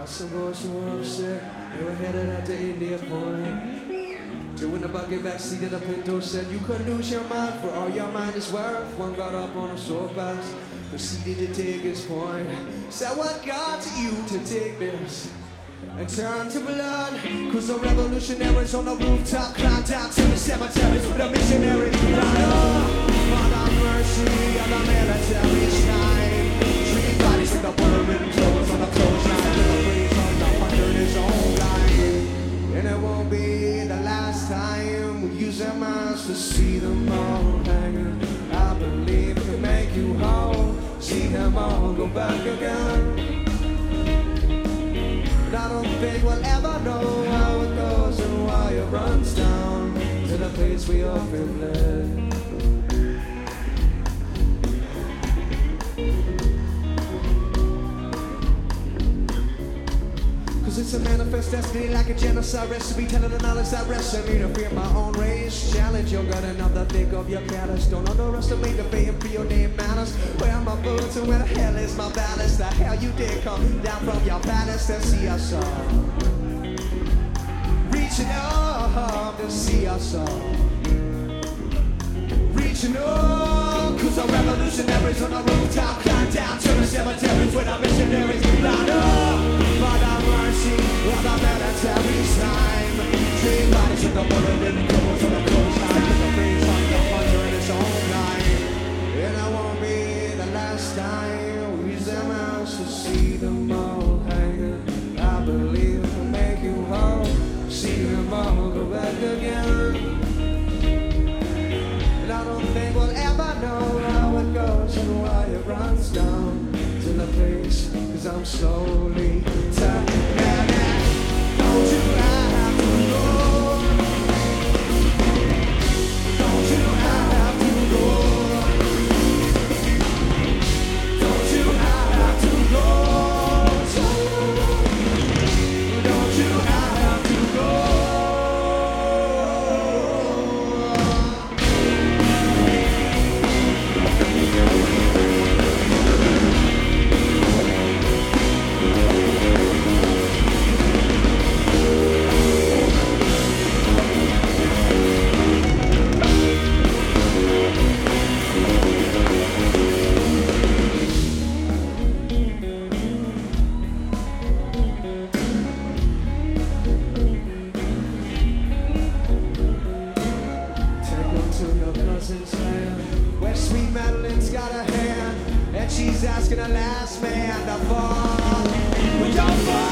Some boys who were upset, they were headed out to India Point. Two in the bucket backseat of the Pinto said, you could lose your mind for all your mind is worth. One got up on a soapbox, proceeded to take his point. Said, what got you to take this and turn to blood? Cause the revolutionaries on the rooftop climbed down to the cemeteries with the missionaries. Father mercy of the military shine. Treat bodies with the bullet clothes on the clothesline. The praise on the under his own line. And it won't be the last time we use our minds to see them all hanging. I believe it can make you whole. See them all go back again. But I don't think we'll ever know how it goes and why it runs down to the place we often led. Cause it's a manifest destiny like a genocide recipe, telling the knowledge that rests in me to fear my own race. Challenge your gut enough to think of your callous. Don't underestimate the fame for your name matters. Where are my boots and where the hell is my ballast? The hell you did come down from your palace to see us all. Reaching up to see us all. Reaching up, cause our revolutionaries on the rooftop climb down to the cemeteries with our missionaries. Line up, Father mercy, while the military slime. Dream bodies with the bullet clothes on the coastline. With the face on the hunter in his own line. And it won't be the last time we use them out to see them all hanging. I believe it will make you whole. See them all go back again. And I don't think we'll ever know how it goes and why it runs down to the place. Cause I'm slowly turning. Don't you have to go? Don't you have to go? Don't you have to go? Don't you have to go? Where sweet Madeline's got a hand, and she's asking the last man to fall. We don't fall.